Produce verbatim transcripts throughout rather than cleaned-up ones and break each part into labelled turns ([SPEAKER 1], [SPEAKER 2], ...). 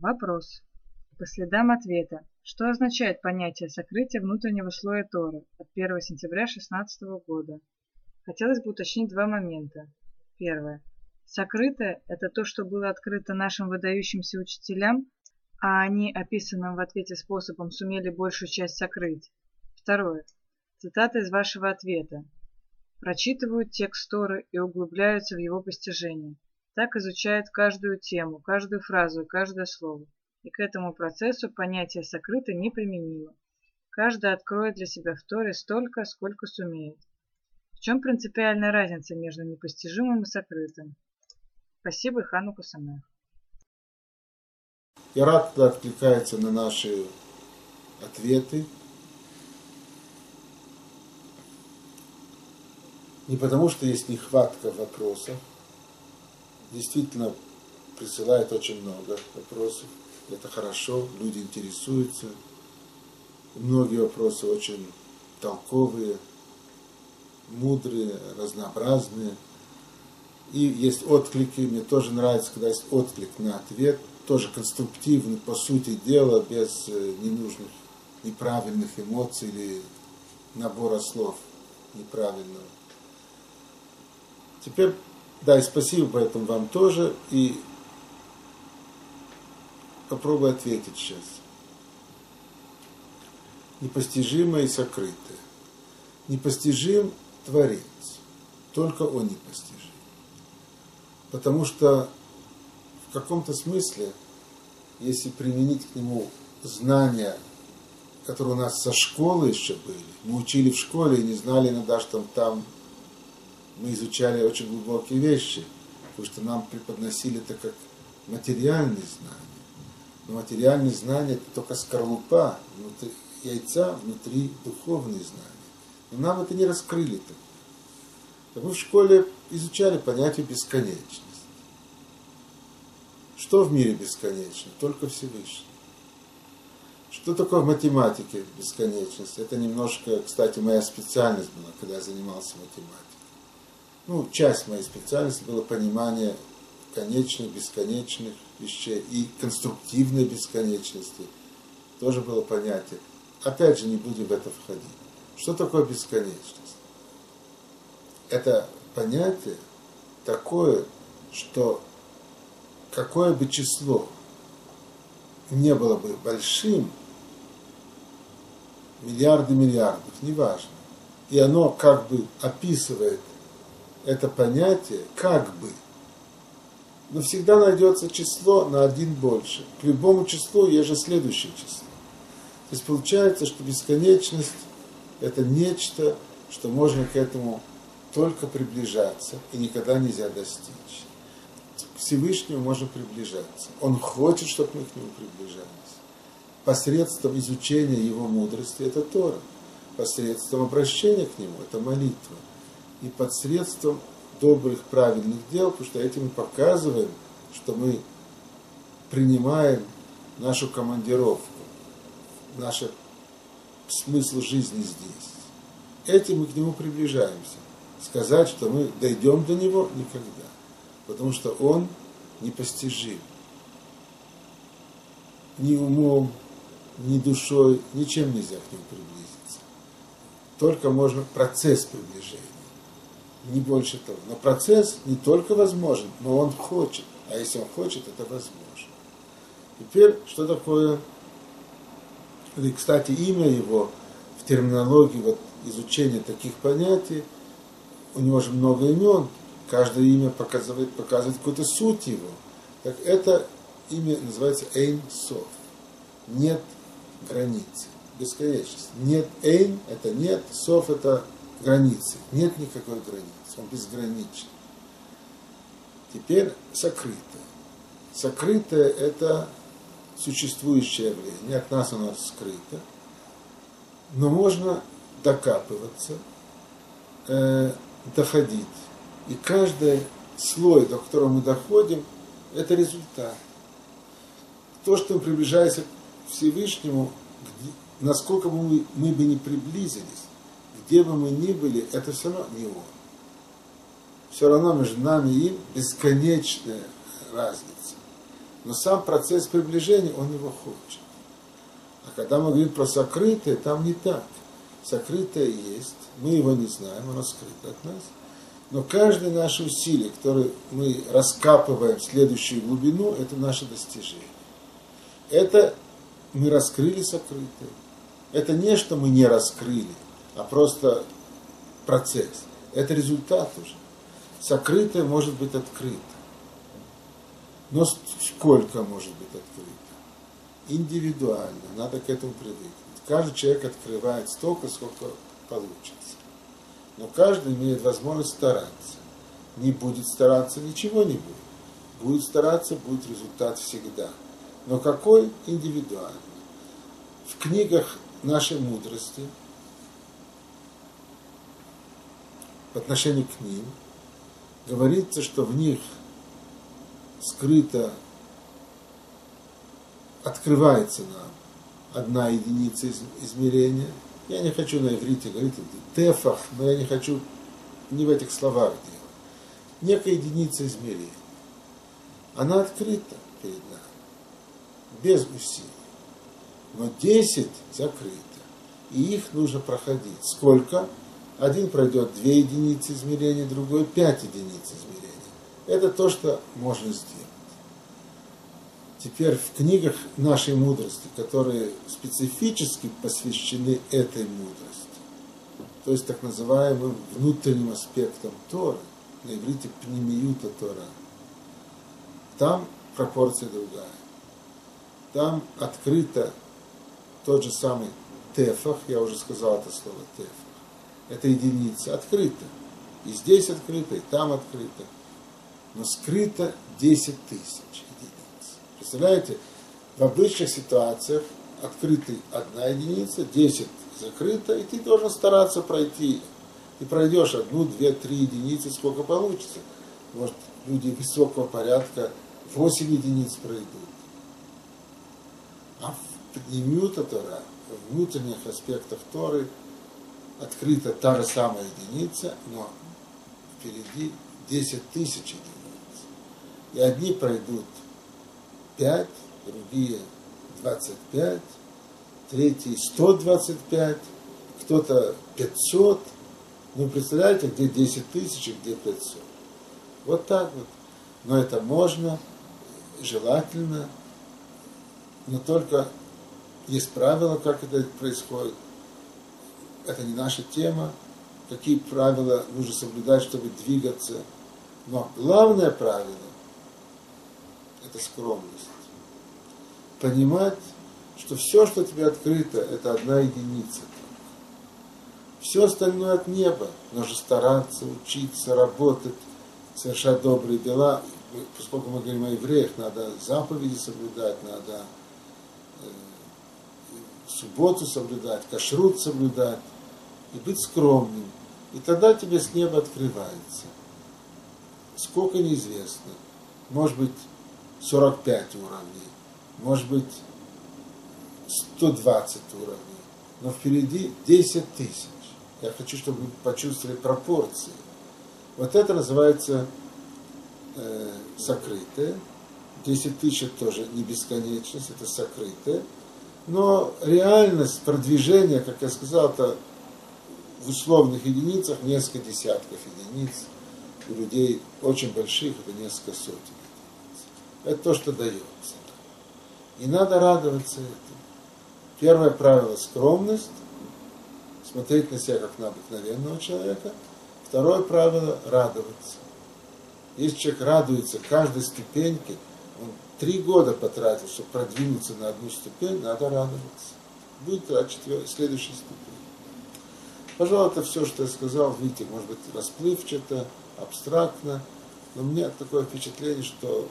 [SPEAKER 1] Вопрос. По следам ответа. Что означает понятие сокрытия внутреннего слоя Торы от первого сентября две тысячи шестнадцатого года? Хотелось бы уточнить два момента. Первое. Сокрытое – это то, что было открыто нашим выдающимся учителям, а они, описанным в ответе способом, сумели большую часть сокрыть. Второе. Цитата из вашего ответа. Прочитывают текст Торы и углубляются в его постижение. Так изучают каждую тему, каждую фразу и каждое слово. И к этому процессу понятие «сокрыто» неприменимо. Каждый откроет для себя в Торе столько, сколько сумеет. В чем принципиальная разница между непостижимым и сокрытым? Спасибо и Ханука Самех.
[SPEAKER 2] Я рад, что откликается на наши ответы. Не потому, что есть нехватка вопросов. Действительно, присылает очень много вопросов. Это хорошо, люди интересуются. Многие вопросы очень толковые, мудрые, разнообразные. И есть отклики, мне тоже нравится, когда есть отклик на ответ, тоже конструктивный, по сути дела, без ненужных, неправильных эмоций или набора слов неправильного. Теперь, да, и спасибо поэтому вам тоже, и попробую ответить сейчас. Непостижимое и сокрытое. Непостижим Творец, только Он непостижим. Потому что в каком-то смысле, если применить к Нему знания, которые у нас со школы еще были, мы учили в школе и не знали иногда, что там мы изучали очень глубокие вещи, потому что нам преподносили это как материальные знания. Но материальные знания – это только скорлупа внутри яйца, внутри духовные знания. Но нам это не раскрыли так. Мы в школе изучали понятие бесконечности. Что в мире бесконечно? Только Всевышний. Что такое в математике бесконечность? Это немножко, кстати, моя специальность была, когда я занимался математикой. Ну, часть моей специальности было понимание конечных, бесконечных вещей и конструктивной бесконечности. Тоже было понятие. Опять же, не будем в это входить. Что такое бесконечность? Это понятие такое, что какое бы число не было бы большим, миллиарды миллиардов, неважно, и оно как бы описывает это понятие, как бы, но всегда найдется число на один больше. К любому числу есть же следующее число. То есть получается, что бесконечность – это нечто, что можно к этому только приближаться, и никогда нельзя достичь. К Всевышнему можно приближаться. Он хочет, чтобы мы к нему приближались. Посредством изучения его мудрости – это Тора. Посредством обращения к нему – это молитва. И посредством добрых, правильных дел, потому что этим мы показываем, что мы принимаем нашу командировку, наш смысл жизни здесь. Этим мы к нему приближаемся. Сказать, что мы дойдем до него – никогда. Потому что он непостижим. Ни умом, ни душой, ничем нельзя к нему приблизиться. Только можно процесс приближения. Не больше того. Но процесс не только возможен, но он хочет. А если он хочет, это возможно. Теперь, что такое... И, кстати, имя его в терминологии вот, изучения таких понятий, у него же много имен, каждое имя показывает, показывает какую-то суть его. Так это имя называется Эйн Соф. Нет границы, бесконечность. Нет Эйн – это нет, Соф – это границы. Нет никакой границы, он безграничен. Теперь сокрытое. Сокрытое – это существующее явление, от нас оно скрыто, но можно докапываться, э, доходить. И каждый слой, до которого мы доходим, это результат. То, что мы приближаемся к Всевышнему, где, насколько бы мы, мы бы не приблизились, где бы мы ни были, это все равно не Он. Все равно между нами и им бесконечная разница. Но сам процесс приближения, он его хочет. А когда мы говорим про сокрытое, там не так. Сокрытое есть, мы его не знаем, оно скрыто от нас. Но каждое наше усилие, которое мы раскапываем в следующую глубину, это наше достижение. Это мы раскрыли сокрытое. Это не, что мы не раскрыли, а просто процесс. Это результат уже. Сокрытое может быть открыто. Но сколько может быть открыто? Индивидуально. Надо к этому привыкнуть. Каждый человек открывает столько, сколько получится. Но каждый имеет возможность стараться. Не будет стараться, ничего не будет. Будет стараться, будет результат всегда. Но какой? Индивидуальный. В книгах нашей мудрости в отношении к ним говорится, что в них скрыто, открывается нам одна единица измерения. Я не хочу на иврите говорить тефах, но я не хочу не в этих словах делать. Некая единица измерения. Она открыта перед нами, без усилий. Но десять закрыто. И их нужно проходить. Сколько? Один пройдет две единицы измерения, другой пять единиц измерения. Это то, что можно сделать. Теперь в книгах нашей мудрости, которые специфически посвящены этой мудрости, то есть так называемым внутренним аспектом Торы, на иврите пнемиюта Тора, там пропорция другая. Там открыто тот же самый тефах, я уже сказал это слово тефах, это единица, открыто. И здесь открыто, и там открыто. Но скрыто десять тысяч единиц. Представляете, в обычных ситуациях открыта одна единица, десять закрыто, и ты должен стараться пройти. Ты пройдешь одну, две, три единицы, сколько получится. Может, люди высокого порядка восемь единиц пройдут. А в пнемиюта Тора, в внутренних аспектах Торы, открыта та же самая единица, но впереди десять тысяч единиц. И одни пройдут пять, другие двадцать пять, третий сто двадцать пять, кто-то пятьсот. Ну, представляете, где десять тысяч и где пятьсот. Вот так вот. Но это можно, желательно, но только есть правила, как это происходит. Это не наша тема. Какие правила нужно соблюдать, чтобы двигаться. Но главное правило – это скромность. Понимать, что все, что тебе открыто, это одна единица. Все остальное от неба. Нужно стараться, учиться, работать, совершать добрые дела. Поскольку мы говорим о евреях, надо заповеди соблюдать, надо э, субботу соблюдать, кашрут соблюдать и быть скромным. И тогда тебе с неба открывается. Сколько неизвестно. Может быть сорок пять уровней, может быть сто двадцать уровней, но впереди десять тысяч. Я хочу, чтобы вы почувствовали пропорции. Вот это называется э, сокрытое. десять тысяч тоже не бесконечность, это сокрытое. Но реальность продвижения, как я сказал, это в условных единицах несколько десятков единиц. У людей очень больших это несколько сотен единиц. Это то, что дается. И надо радоваться этому. Первое правило – скромность. Смотреть на себя как на обыкновенного человека. Второе правило – радоваться. Если человек радуется каждой ступеньке, он три года потратил, чтобы продвинуться на одну ступень, надо радоваться. Будет от четвер... следующей ступени. Пожалуй, это все, что я сказал. Видите, может быть, расплывчато, абстрактно, но у меня такое впечатление, что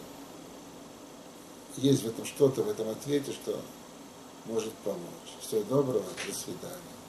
[SPEAKER 2] есть в этом что-то, в этом ответе, что может помочь. Всего доброго, до свидания.